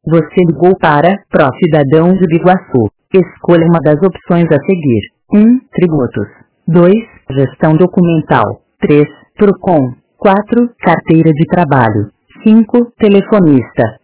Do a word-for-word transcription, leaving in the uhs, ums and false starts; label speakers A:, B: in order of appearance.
A: Você ligou para Pró Cidadão de Biguaçu. Escolha uma das opções a seguir. um. Tributos. dois. Gestão documental. três. Procon. quatro. Carteira de trabalho. cinco. Telefonista.